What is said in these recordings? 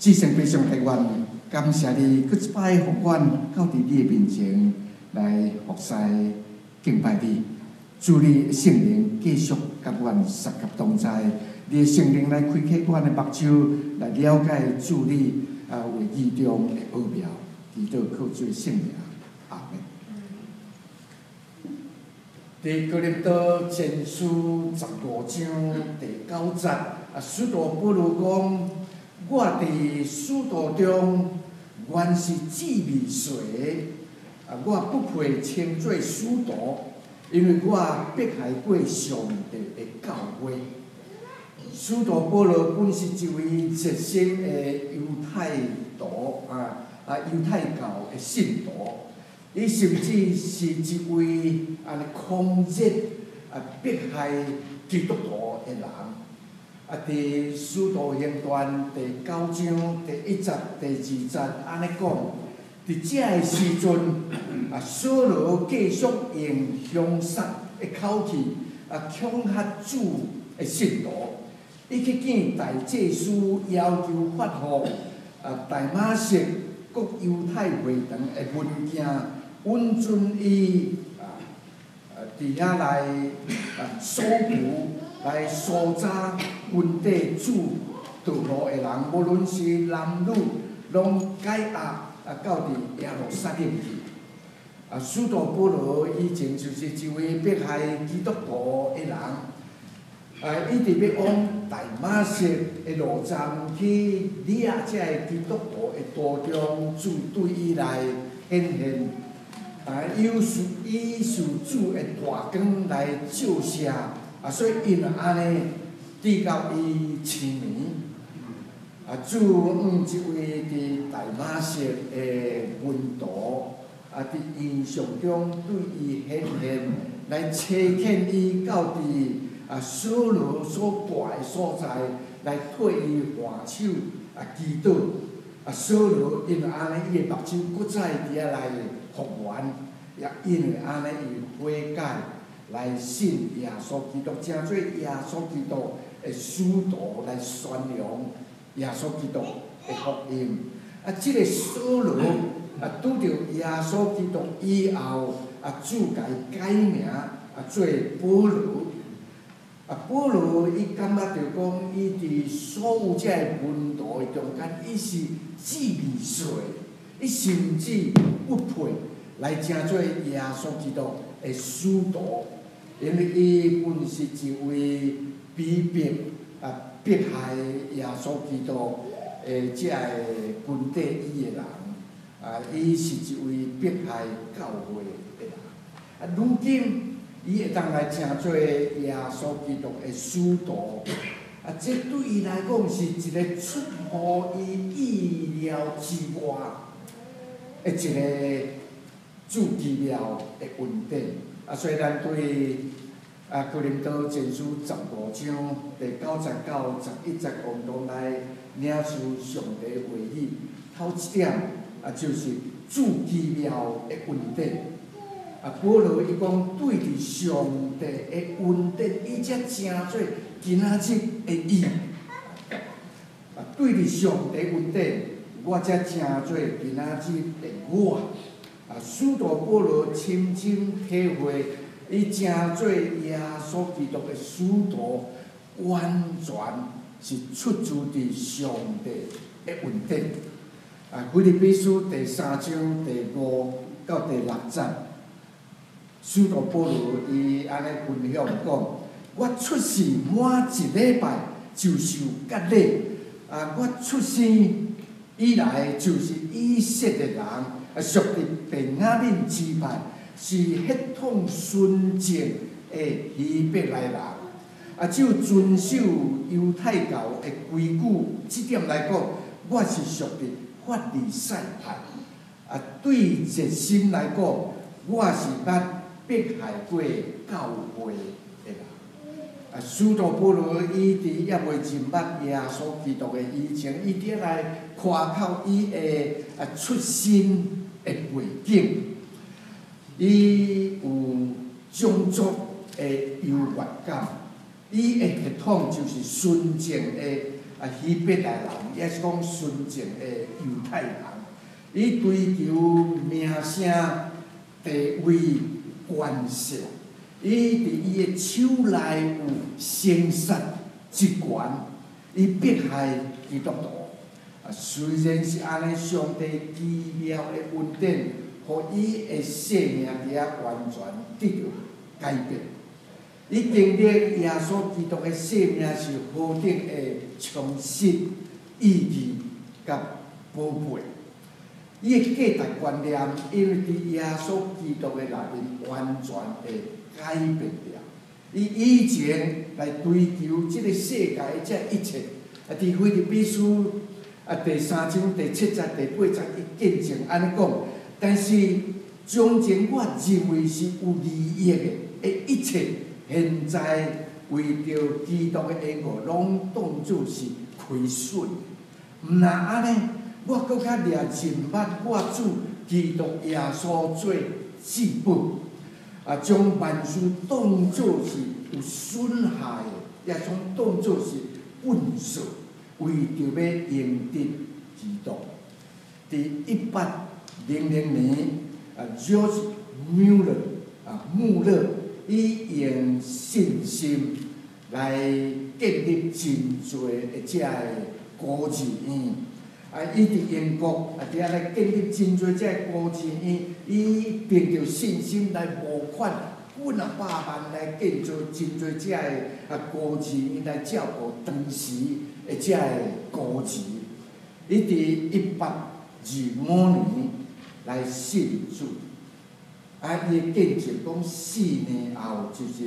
至诚非常祈愿，感谢你，搁一摆互阮到伫你的面前来服侍敬拜你。主你的圣灵继续甲阮相合同在，你的圣灵来开启阮的目睭，来了解主你为义中的奥妙。祈祷靠主圣名，阿门。伫哥林多前书15章第9节，使徒保罗讲：我伫使徒中原是自未遂，我不配称作使徒，因为我迫害过上帝的教会。使徒保罗本是一位热心的犹太徒犹太教的信徒，伊甚至是一位狂热迫害基督徒的人。伫使徒行传第9章第1节、第2节安尼讲，伫这个时阵，扫罗继续用凶杀的口气恐吓主的信徒。伊去见大祭司，要求发布大马色各犹太会堂的文件，允准伊伫遐来搜捕、来搜查军队主道路的人，无论是男女，拢解押到伫耶路撒冷去。使徒保罗以前就是一位迫害基督徒的人。伊伫要往大马色的路站去掠这个基督徒的途中，主对伊来显现，以受主的大光来照射，所以因安尼直到伊青年。主用一位伫大马色的门徒，伫异象中对伊显现，来差遣伊到伫扫罗所住的所在，来替伊换手祈祷。扫罗因为安尼，伊的目睭搁再伫遐来复原，也因为安尼，伊悔改来信耶稣基督，成做耶稣基督的使徒来宣扬耶稣基督的福音。这个扫罗拄着耶稣基督以后，主甲伊改名做保罗。保罗伊感觉着讲，伊伫所有这个门徒的中间，伊是自未遂，伊甚至不配来成做耶稣基督的使徒，因为伊本是一位逼迫害耶稣基督的这个军队伊的人，伊是一位迫害教会的人。如今，伊会当来成做耶稣基督的使徒，这对伊来讲是一个出乎伊意料之外的一个主奇妙的恩典。所以咱对哥林多前书15章第9节到11节，共同来领受上帝的话语。头一点就是主奇妙的恩典。保罗伊讲，对伫上帝的恩典，伊才成做今仔日的伊。对伫上帝恩典，我才成做今仔日的我。使徒保罗深深体会，伊成做耶稣基督的使徒，完全是出自伫上帝的恩典。腓立比书第3章第5到第6节。使徒保罗伊安尼分享讲：我出世满一礼拜就受割礼，我出生以来就是以色列人，属于便雅悯支派，是血统纯正的希伯来人。只有遵守犹太教的规矩，这点来讲，我是属于法利赛派。对热心来讲，我是捌迫害过教会的人。使徒保罗伊伫也未认捌耶稣基督的以前，伊伫来夸口伊的出身的背景，伊有种族的优越感，伊的血统就是纯正的希伯来人，也是讲纯正的犹太人，伊追求名声、地位、权势，伊伫伊的手内有生杀之权，伊迫害基督徒。虽然是安尼，上帝奇妙的恩典，互伊的生命伫完全得到改变。伊经历耶稣基督的生命是何等的充实、意义甲宝贝。伊的价值观念，因为伫耶稣基督的内面完全的改变了。伊以前来追求即个世界的这一切，伫腓立比书第3章第7节、第8节，伊见证安尼讲。但是从前我认为是有利益的一切，现在为着基督的恩果，拢当作是亏损。毋那安尼，我搁较掠认捌我主基督耶稣做至本，将万事当作是有损害的，也将当作是粪扫，为着要赢得基督。伫1800年，George穆勒伊用信心来建立真多的这个孤儿院，伊伫英国伫遐来建立真多这个孤儿院，伊凭着信心来募款，几百万来建造真多这个孤儿院来照顾当时的这个孤儿。伊伫1825年来信主。伊的见证讲，4年后就是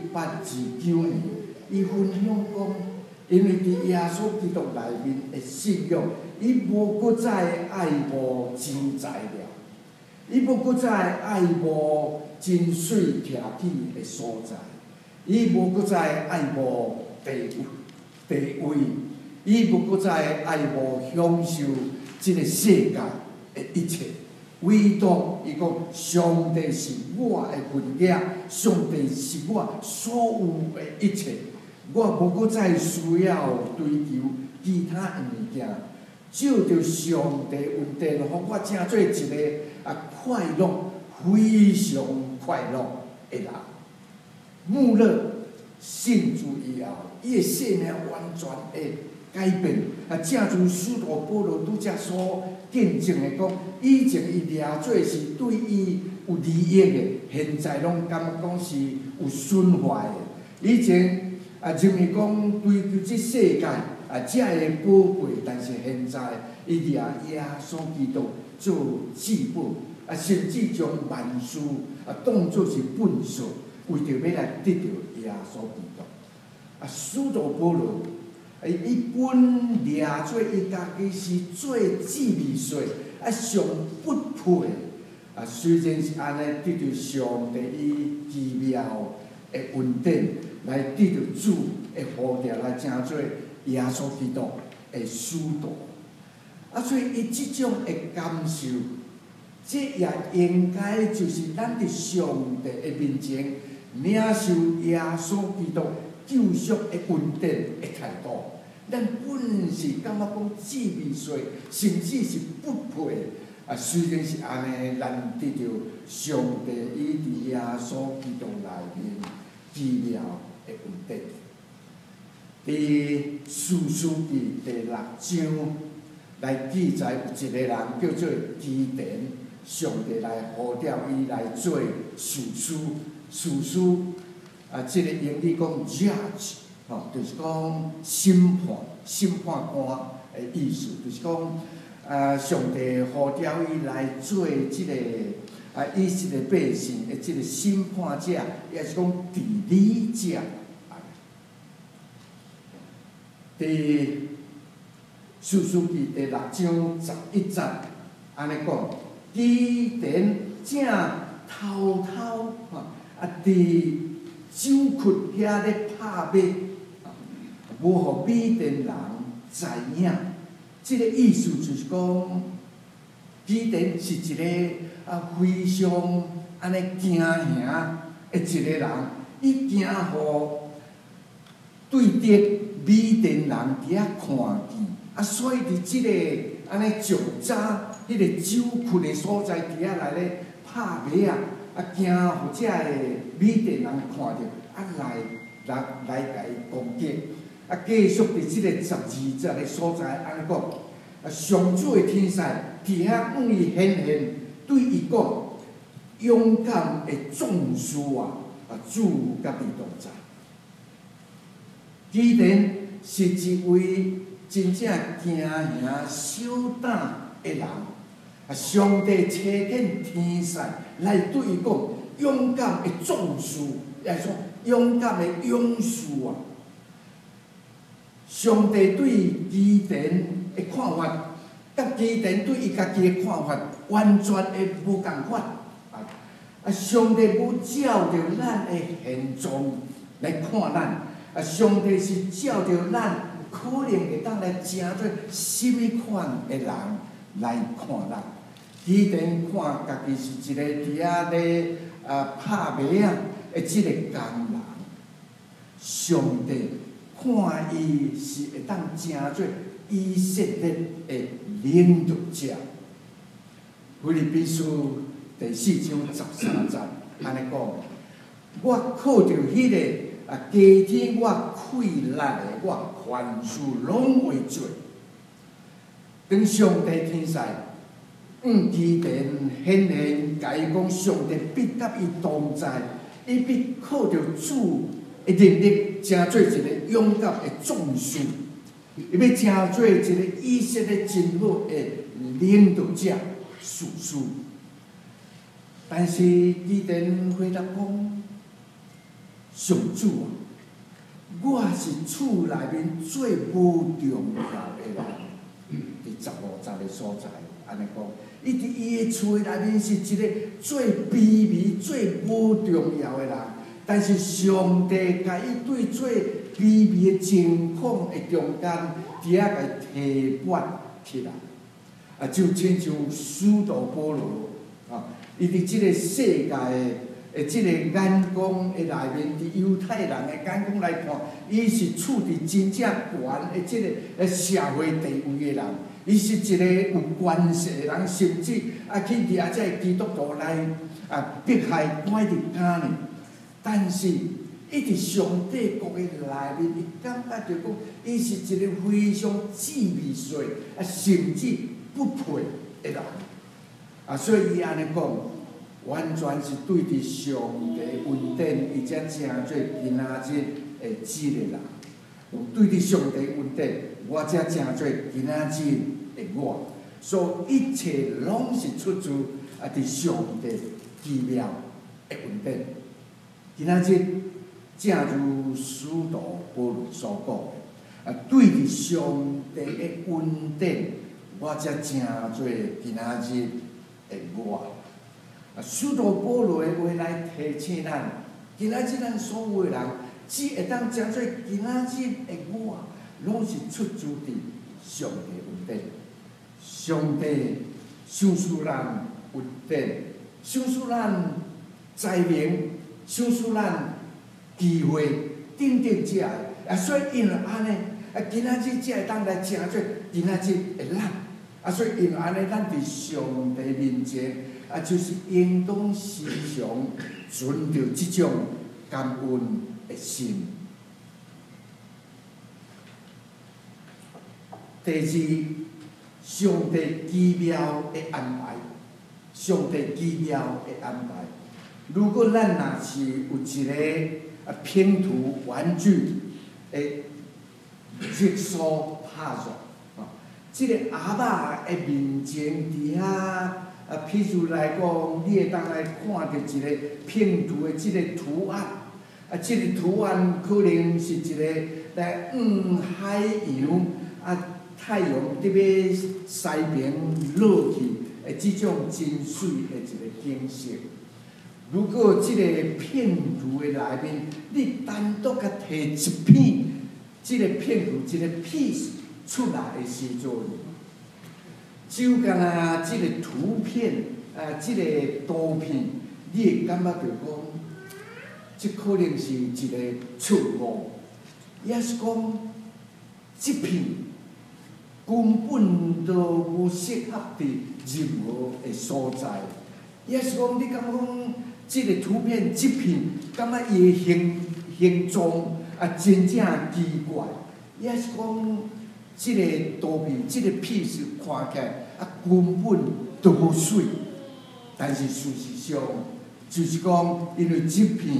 1829年，伊分享讲，因为伫耶稣基督内面的信仰，伊无搁再爱慕真材料，伊无搁再爱慕真水徛起的所在，伊无搁再爱慕地位，伊无搁再爱慕享受即个世界的一切。唯独伊讲，上帝是我的份额，上帝是我所有的一切，我无搁再需要追求其他的物件，照着上帝恩典，互我成做一个快乐、非常快乐的人。穆勒信主以后，伊的生命完全的改变。正如使徒保罗拄则所见证的讲，以前伊掠做是对伊有利益的，现在拢感觉讲是有损坏的。以前认为讲追求这世界这个宝贵，但是现在伊掠耶稣基督做至宝，甚至将万事当作是粪扫，为着要来得到耶稣基督。使徒保罗。伊本掠做伊家己是做姊妹岁，上不配。虽然是安尼，得到上帝伊奇妙的恩典，来得到主的呼召，来成做耶稣基督的使徒。所以伊即种的感受，这也应该就是咱伫上帝的面前领受耶稣基督救赎的恩典的态度。咱本是感觉讲姊妹岁，甚至是不配。虽然是安尼，咱得到上帝伊伫耶稣基督内面奇妙的恩典。伫士师记第6章来记载，有一个人叫做基甸，上帝来呼召伊来做士师。士师即个英语讲 judge。就是讲审判官的意思，就是讲，上帝呼召伊来做即个以色列百姓的即个审判者，也是讲治理者。伫士师记第6章11节，安尼讲，基甸正偷伫酒窟遐咧拍马。无互米甸人知影，即个意思就是讲，基甸是一个非常安尼惊吓的一个人，伊惊互对敌米甸人伫遐看见，啊，所以伫即个安尼上早迄个酒窟的所在，伫遐来咧拍马啊，啊，惊互遮个米甸人看着，啊来甲伊攻击，啊，继续伫即个12节的所在安尼讲，啊，上主的天使伫遐向伊显现，对伊讲，勇敢的壮士啊，主甲你同在。基甸是一位真正惊吓小胆的人，啊！上帝差遣天使来对伊讲，勇敢的壮士，来说勇敢的勇士啊！上帝对基甸的看法，甲基甸对伊家己的看法完全的无共款。啊！上帝无照着咱的现状来看咱。啊！上帝是照着咱可能会当来成做什么款的人来看咱。基甸看家己是一个伫遐咧拍马啊的即个工人，上帝看伊是会当成做以色列的领导者。腓立比书第4章13节安尼讲：我靠着迄个。啊！加添我快乐的，我凡事拢会做。当上帝天使基甸显现，甲伊讲，上帝必甲伊同在，伊必靠着主的能力，成做一个勇敢的壮士，伊要成做一个以色列真好的领导者、士师。但是基甸回答讲。上主啊，我是厝内面最无重要的人。伫15节的所在，安尼讲，伊伫伊的厝内面是一个最卑微、最无重要的人。但是上帝甲伊对最卑微的情况的中间，伫遐甲伊提拔起来。啊，就亲像使徒保罗啊，伊伫即个世界的。即个眼光的内面，伫犹太人的眼光来看，伊是处伫真正悬的即个社会地位的人，伊是一个有关系的人，甚至去掠这基督徒来迫害关入监呢。但是，伊伫上帝国的内面，伊感觉着讲，伊是一个非常自微碎甚至不配的人。所以伊安尼讲。完全是对伫上帝恩典，伊才成做今仔日的即个人。有对伫上帝恩典，我才成做今仔日的我。所以一切拢是出自伫上帝奇妙的恩典。今仔日正如使徒保罗所讲的，对伫上帝的恩典，我才成做今仔日的我。使徒保罗的话来提醒咱，今仔日咱所有的人，只会当成做今仔日的我，拢是出自伫上帝恩典。上帝赏赐咱恩典，赏赐咱才能，赏赐咱机会，等等遮个。所以因为安尼，今仔日才会当来成做今仔日的咱。所以因为安尼，咱伫上帝面前。就是应当时常存着即种感恩的心。第二，上帝奇妙的安排，上帝奇妙的安排。如果咱若是有一个拼图玩具的จิ๊塑拍入，即个鸭仔的面前伫遐。譬如来讲，你会当来看到一个拼图的即个图案，即个图案可能是一个来海洋太阳伫要西边落去即种真水的一个景色。如果即个拼图的内面，你单独甲摕一片即个拼图一个 piece 出来的时阵，就敢若即个图片，即个图片，你会感觉着讲，即可能是一个错误，也是讲即片根本都无适合伫任何的所在。也是讲，你感觉讲即个图片即片，感觉伊的形状真正奇怪。也是讲，即个图片、即个片是看起来根本都无水。但是事实上，就是讲，因为即片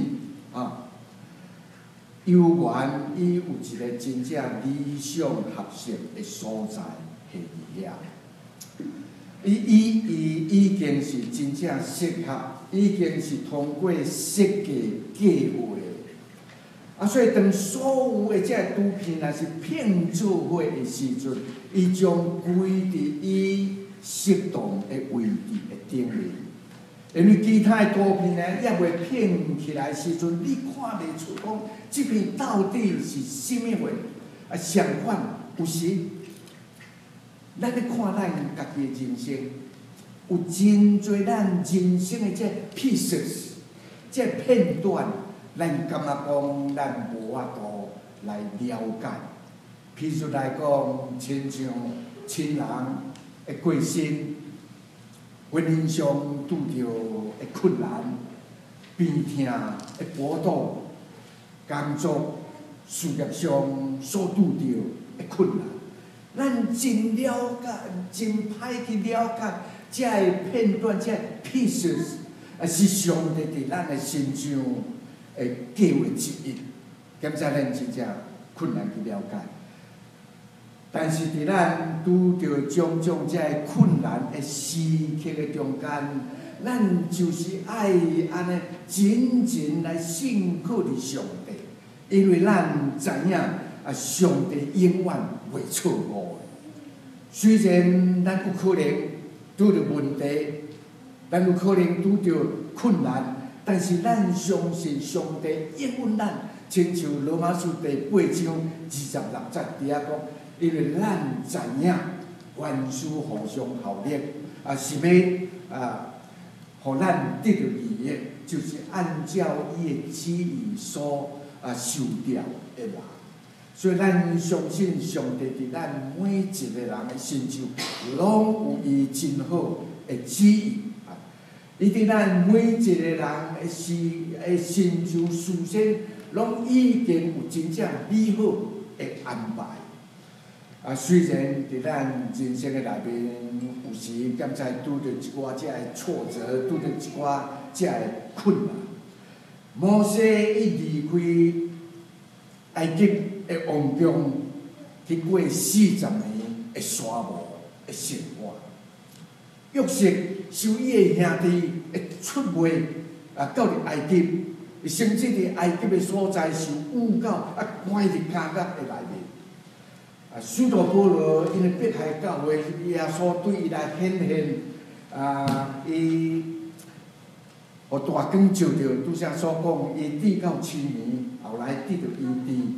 游园伊有一个真正理想合适的所在下伫遐。伊已经是真正适合，已经是通过设计计划。所以当所有的这图片若是拼做伙的时阵，伊将归伫伊适当的位置的顶面。因为其他的图片呢，也未拼起来时阵，你看袂出讲即片到底是甚物货。相反，有时咱咧看咱家己的人生，有真侪咱人生的这 pieces， 这片段，咱感觉讲咱无法度来了解。譬如来讲，亲像亲人的过身。婚姻上拄着的困难、病痛的波动、工作、事业上所拄着的困难，咱真了解、真歹去了解这个片段、这个 pieces， 是上帝伫咱的心上的计划之一。兼且咱真正困难去了解。但是，伫咱拄着种种这困难的时刻的中间，咱就是爱安尼真正来信靠伫上帝，因为咱知影上帝永远袂错误的。虽然咱有可能拄着问题，咱有可能拄着困难，但是咱相信上帝应允咱，亲像罗马书第8章26节伫遐讲。因为咱知影万事互相效力，是要互咱得到利益，就是按照伊的旨意所受掉的人。所以咱相信上帝伫咱每一个人的身上，拢有伊真好的旨意。伊伫咱每一个人的身上，事先拢已经有真正美好的安排。虽然伫咱人生的内面，有时敢在拄着一寡这个挫折，拄着一寡这个困难。摩西伊离开埃及的王宫，去过40年的沙漠的生活。约瑟受伊的兄弟的出卖，到入埃及，甚至伫埃及的所在受诬告，关入监狱的内面。使徒保罗因为迫害教会，耶稣对伊来显现，伊互大光照着，拄则所讲，伊治到7年，后来得到医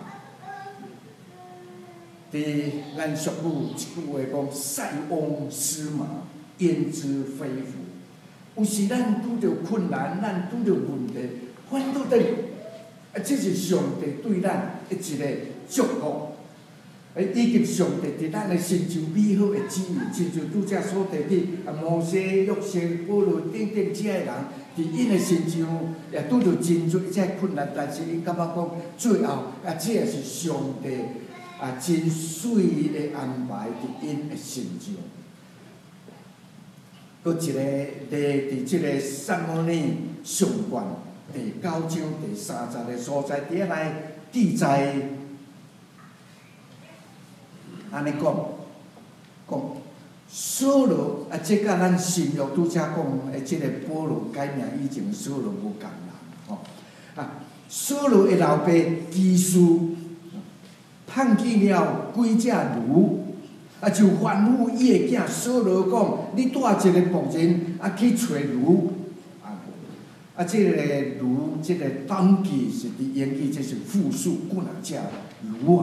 治。伫咱俗语一句话讲：“塞翁失马，焉知非福。”有时咱拄着困难，咱拄着问题，反倒等，这是上帝对咱的一个祝福。以及上帝伫咱的身上美好的旨意，亲像拄则所提起摩西、约瑟、保罗等等这个人，伫因的身上也拄着真多这困难，但是因感觉讲最后这也是上帝真水的安排伫因的身上。搁一个伫即个撒母耳上卷第9章第30个所在，伫遐来记载。安尼讲扫罗这甲咱新约拄则讲的这个保罗改名以前扫罗无共人扫罗的老爸基述叛去了几只驴，就吩咐伊的囝扫罗讲：“你带一个仆人去找驴。”这个驴，这个当季是伫英语，这是复数，几若只驴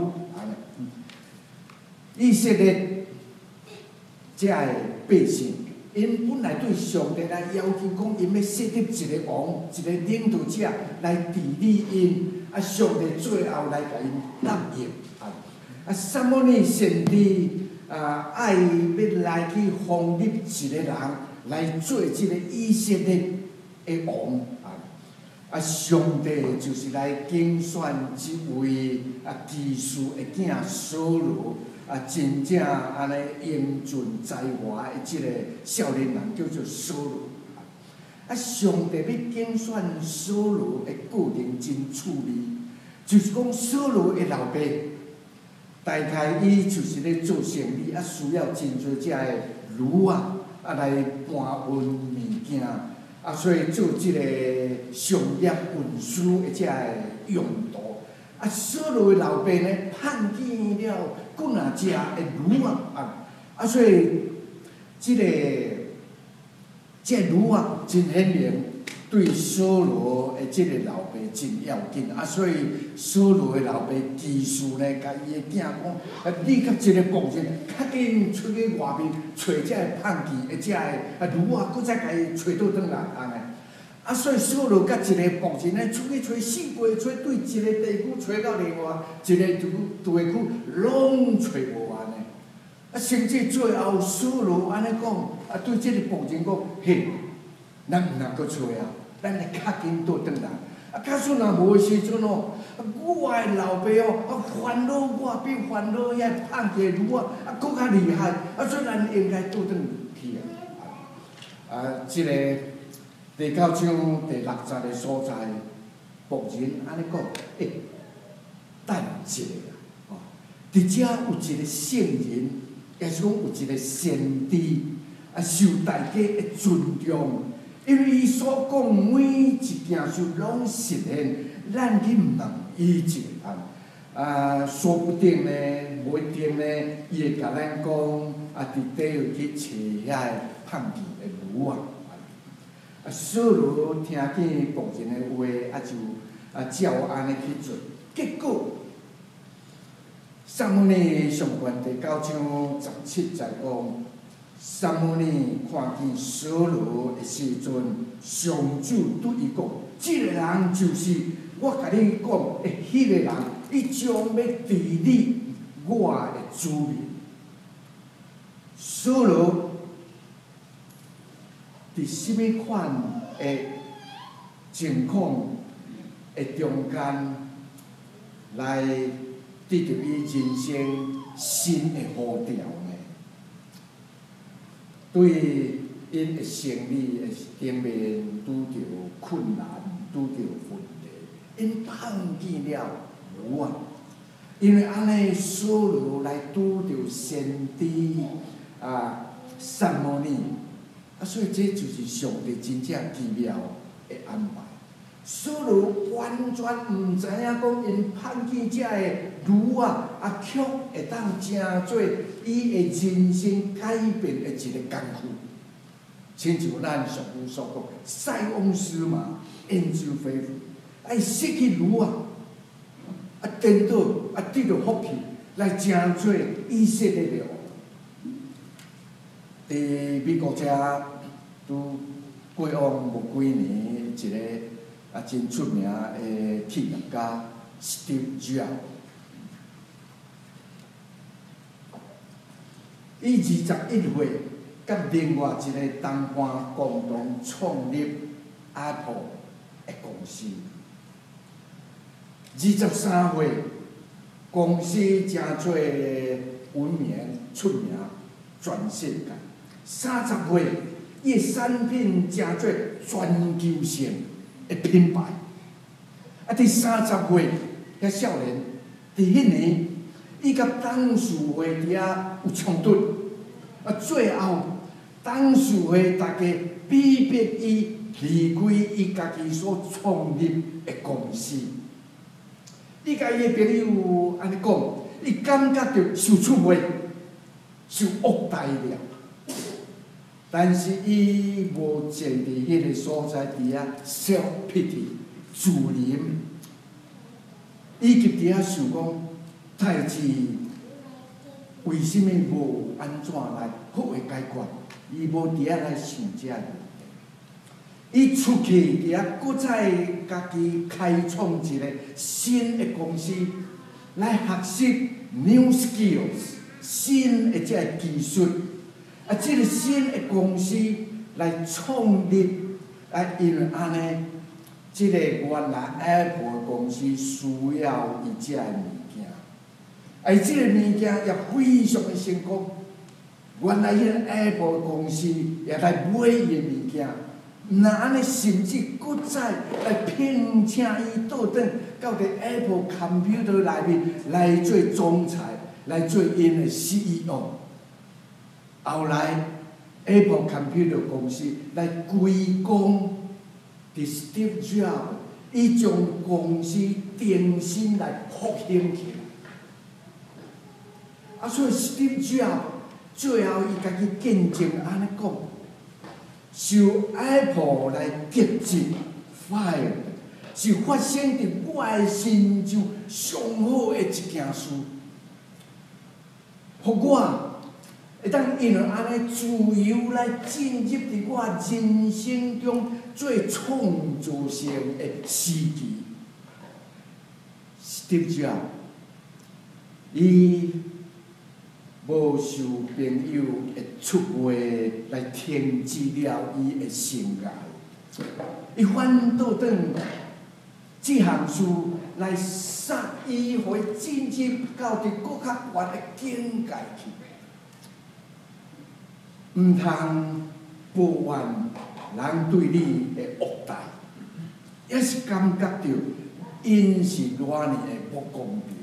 以色列这个百姓，因本来对上帝来要求讲，因要设立一个王、一个领导者来治理因，上帝最后来甲因答应萨摩尼先知爱要来去创立一个人来做这个以色列的王上帝就是来竞选一位基士的囝扫罗真正安尼英俊才华的这个少年人叫做扫罗上帝要竞选扫罗的过程真趣味，就是讲扫罗的老爸。大概伊就是咧做生意，需要真侪只个驴来搬运物件，所以做即个商业运输的只个用途。扫罗的老爸呢，看见了几若只的驴所以即个驴真显明对扫罗的即个老爸真要紧所以扫罗的老爸基士呢，甲伊的囝讲你甲即个仆人较紧出去外面找只个胖记的只个驴搁再甲伊找倒转来所以扫罗甲一个仆人呢，出去找四界找，对一个地区找到另外一个地区，拢找无完的甚至最后扫罗安尼讲对即个仆人讲嘿，咱毋通搁找咱来较紧倒转来。假使若无时阵我的老爸烦恼我比烦恼遐胖个驴搁较厉害所以咱应该倒转去即个第9章第60个所在，仆人安尼讲，等一下伫遮有一个圣人，也是讲有一个先知受大家的尊重。因为伊所讲每一件事拢实现，咱去问伊一下说不定呢，无一定呢，伊会甲咱讲伫底位去找遐个胖记的驴扫罗听见仆人的话，就照安尼去做。结果，撒母耳上卷第9章17节讲。撒母耳看见扫罗的时阵，上主对伊讲：“这个人就是我甲你讲的迄个人，伊将要治理我的子民。”扫罗伫什么款的情况的中间，来得到伊人生新的呼召？对因的生理顶面拄着困难，拄着问题，因碰见了驴因为安尼扫罗来拄着先知撒母耳所以这就是上帝真正奇妙的安排。扫罗完全毋知影讲，因碰见这个驴却会当成做伊的人生改变的一个工具。亲像咱俗语所讲，塞翁失马，焉知非福。失去驴颠倒得到福气，来成做以色列的王。伫美国遮拄过往无几年一个真出名的企业家 Steve Jobs， 伊21岁，甲另外一个同伴共同创立 Apple 的公司。23岁，公司真做闻名出名，全世界。30岁，伊的产品真做全球性的品牌。第30岁，遐少年，伫迄年，伊甲董事会伫遐有冲突。最后，董事会大家逼迫伊离开伊家己所创立的公司。伊甲伊的朋友安尼讲，伊感觉到受出卖、受恶待了。但是伊无坐伫迄个所在伫遐 self-pity 自怜，伊就伫遐想讲，代志为什么无安怎来好个解决？伊无伫遐来想这个。伊出去伫遐，搁再家己开创一个新的公司，来学习 new skills 新的这技术，这个新的公司来创立，因为安尼，这个原来 Apple 公司需要伊这物件，这个物件也非常的成功。原来迄个 Apple 公司也来买伊的物件。那安尼，甚至搁再来聘请伊倒转到个 Apple Computer 内面来做总裁，来做因的 CEO。后来 Apple Computer 公司来归功伫 Steve Jobs， 伊将公司重新来复兴起来。所以 Steve Jobs 最后伊家己见证安尼讲。受 Apple 来革职 fire， 是发生伫我的身上上好的一件事，互我会当因为安尼自由来进入伫我人生中最创造性的时期。Steve Jobs， 伊无受朋友的出卖来停止了伊的生涯，伊反倒转这项事来杀伊，互伊进入到伫搁较悬的境界去，毋通抱怨人对你的恶待，也是感觉到因是偌尼的不公平，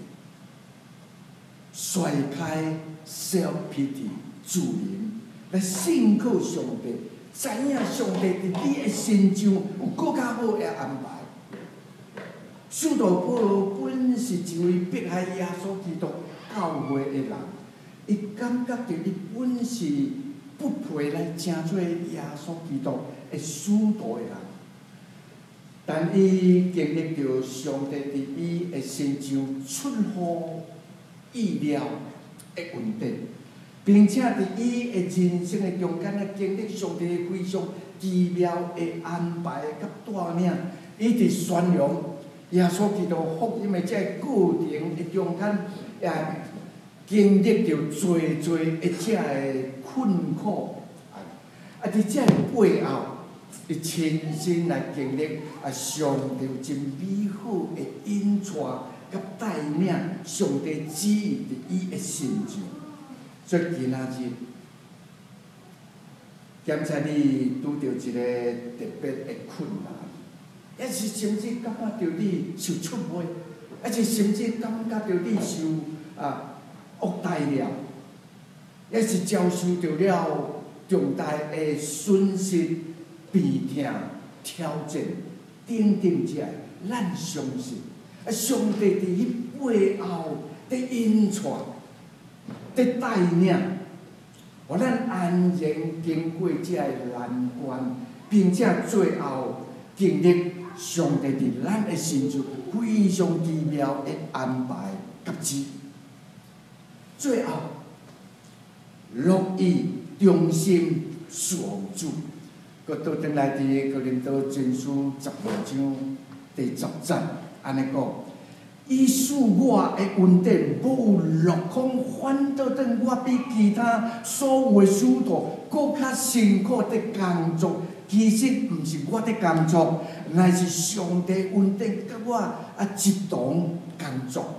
甩开。self-pity 自怜，来信靠上帝，知影上帝伫你的身上有更较好的安排。使徒保罗本是一位迫害耶稣基督教会的人，伊感觉到伊本是不配来成做耶稣基督的使徒的人，但伊经历到上帝伫伊的身上出乎意料的稳定，并且伫伊的人生的中间咧，经历上帝非常奇妙的安排甲带领，伊伫宣扬耶稣基督福音的这个过程的中间，也经历着侪的这个困苦，伫这个背后，伊亲身来经历上帝真美好的引带。甲带领上帝旨意伫伊的身上，所以今仔日，检查你拄着一个特别的困难，也是甚至感觉到你受出卖，也是甚至感觉到你受恶待了，也是遭受到了重大的损失、病痛、挑战，等等这，咱相信。上帝伫伊背后伫引带、伫带领，互咱安然经过这个难关，并且最后经历上帝伫咱的身上非常奇妙的安排甲旨意。最后，乐意忠心侍奉主，佮倒转来伫哥林多前书15章第10节。安尼讲，伊使我的稳定无落空，反倒等我比其他所有的使徒更较辛苦的工作。其实毋是我的工作，乃是上帝稳定甲我一同工作。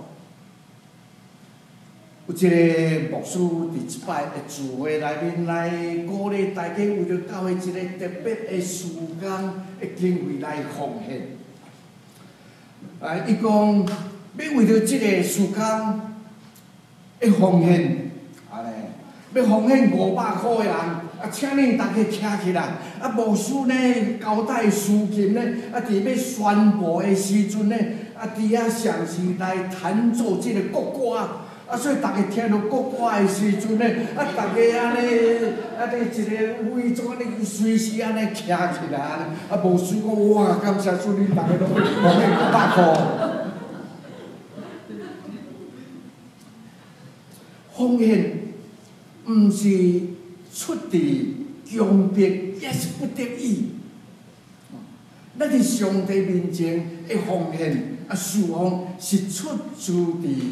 有一个牧师伫一摆的聚会内面来鼓励大家，为着教会一个特别的时间的经费来奉献。伊讲要为着即个时间的奉献，要奉献500块的人，请恁大家徛起来。牧师呢交代事情呢，伫要宣布的时阵呢，伫遐详细来弹奏即个国歌。所以大家听到国歌的时阵呢，大家安尼，一个伪装安尼，随时安尼徛起来。牧师讲，哇，感谢主，恁大家拢奉献500块。奉献毋是出自强迫，也是不得已。咱伫上帝面前的奉献侍奉是出自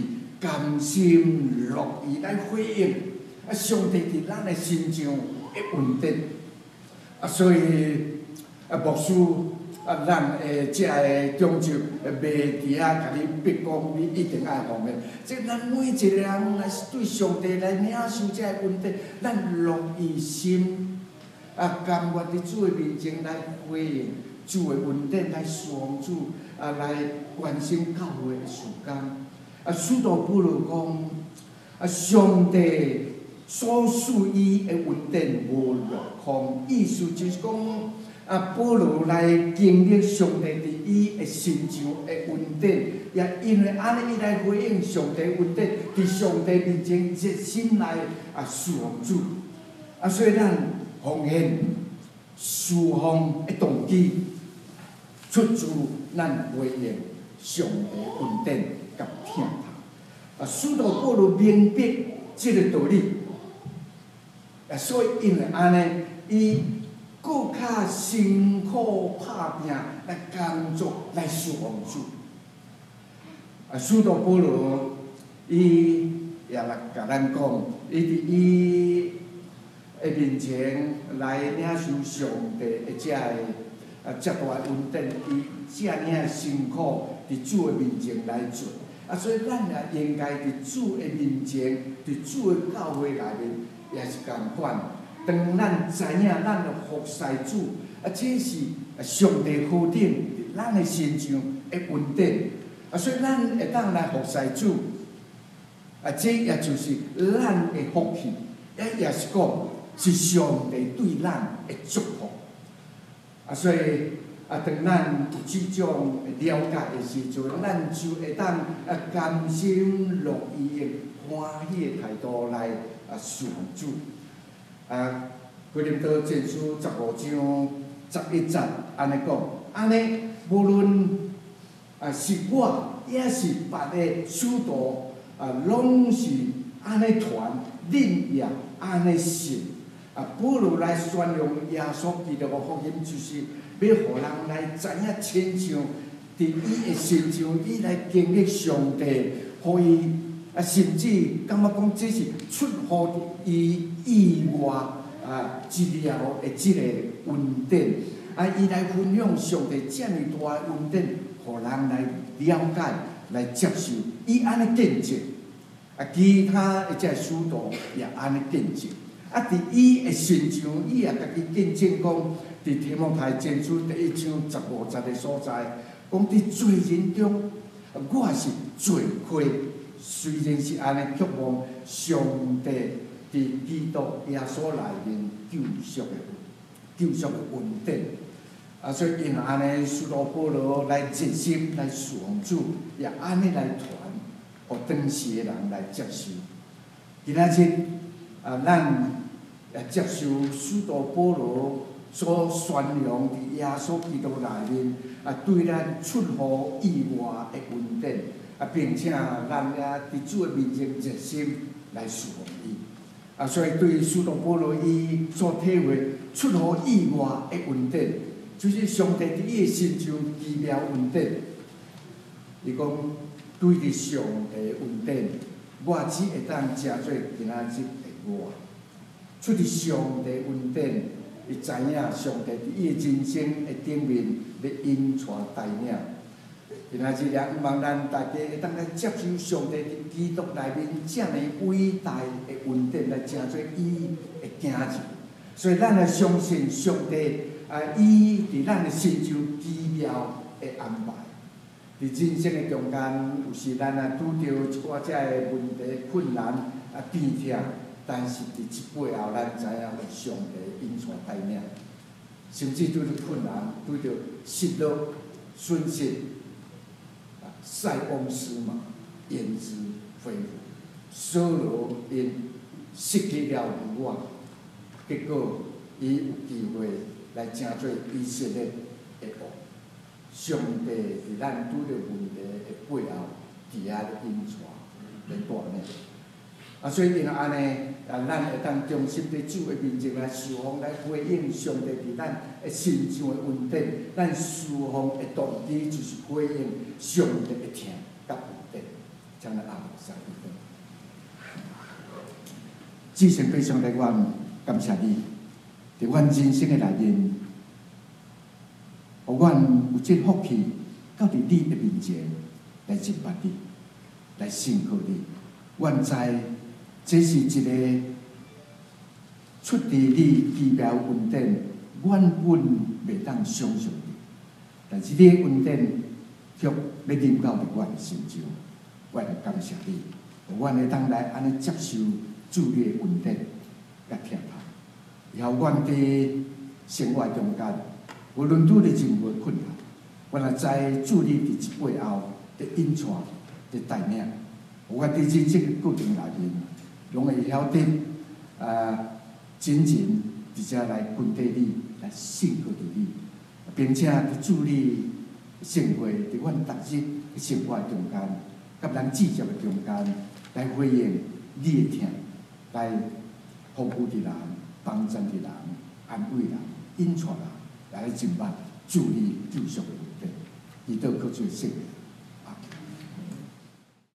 甘心乐意来回应上帝伫咱的心上的恩典所以牧师咱的这个中州袂伫甲你逼讲，你一定爱奉的。即咱每一个人来对上帝来领受这个恩典，咱乐意心甘愿伫主的面前来回应主的恩典，来侍奉主来完成教会的事工使徒保罗讲上帝所赐伊的恩典无落空，意思就是讲。保罗来经历上帝伫伊的心上的恩典，也因为安尼，伊来回应上帝恩典，伫上帝面前热心来侍奉主所以咱奉献侍奉的动机，出自咱回应上帝恩典甲疼痛使徒保罗明白这个道理所以因为安尼，伊。更较辛苦打拼来工作来侍奉主使徒保罗伊也来甲咱讲，伊伫伊的面前来领受上帝的这个这大恩典，伊这尔辛苦伫主的面前来做所以咱也应该伫主的面前，伫主的教会内面也是共款。当咱知影咱的服侍主这是上帝好定伫咱的身上的恩典所以咱会当来服侍主这也就是咱的福气，也是讲是上帝对咱的祝福所以当咱有这种了解的时阵，咱就会当甘心乐意的欢喜的态度来侍奉主。哥林多前书15章11节安尼讲，安尼无论是我也是别个使徒拢是安尼传，恁也安尼信保罗来宣扬耶稣基督的福音，就是要互人来知影亲像伫伊的身上，伊来经历上帝，互伊甚至感觉讲这是出乎伊意外治疗的这个恩典伊来分享上帝这么大的恩典，互人来了解、来接受。伊安尼见证其他的这使徒也安尼见证伫伊的身上，伊也家己见证讲，伫提摩太前书第1章15节的所在，讲伫罪人中，我是罪亏。虽然是安尼，却望上帝伫基督耶稣内面救赎的恩典所以因安尼，使徒保罗来热心来侍奉主，也安尼来传，互当时的人来接受。今仔日咱也接受使徒保罗所宣扬伫耶稣基督内面对咱出乎意外的恩典并且咱也伫主的面前热心来侍奉伊所以对使徒保罗伊所体会出乎意外的恩典，就是上帝伫伊的身上奇妙恩典。伊讲对伫上帝的恩典，我只会当食做今仔日的我。出伫上帝恩典，伊知影上帝伫伊的人生的顶面咧引带带领。今仔日也望咱大家会当来接受上帝伫基督内面这么伟大的恩典，来成做伊的囝子。所以咱来相信上帝伊伫咱的身上奇妙的安排。伫人生的中间，有时咱拄着一寡遮的问题、困难变痛，但是伫即背后，咱知影有上帝引带带领。甚至拄着困难，拄着失落、损失。塞翁失马，焉知非福？扫罗因失去了女我，结果伊有机会来成做以色列的王。上帝伫咱拄着问题的背后，伫遐咧引带咧带领。所以因安尼咱会当忠心伫主的面前来侍奉，来回应上帝伫咱的身上的恩典。咱侍奉的动机就是回应上帝的疼甲恩典。 将来阿上一个。至诚非常的愿感谢你，伫阮人生的内面，互阮有这福气，到伫你的面前来敬拜你，来信靠你。阮知这是一个出自你奇妙恩典，原本袂当想象的，但是你的恩典却要临到伫阮的心中。我来感谢你，互阮会当来安尼接受主你的恩典，甲贴合，然后阮伫生活中间，无论拄着任何困难，阮也知主你伫即背后伫引带、伫带领，我伫人生的过程内面，拢会晓得真正直接来跟缀你，来信靠着你，并且伫主你生活伫阮逐日的生活中间，甲咱志业的中间，来回应你的听，来服务的人、帮助的人、安慰人、引带人，来敬拜主你救赎的恩典，以祷告做圣名。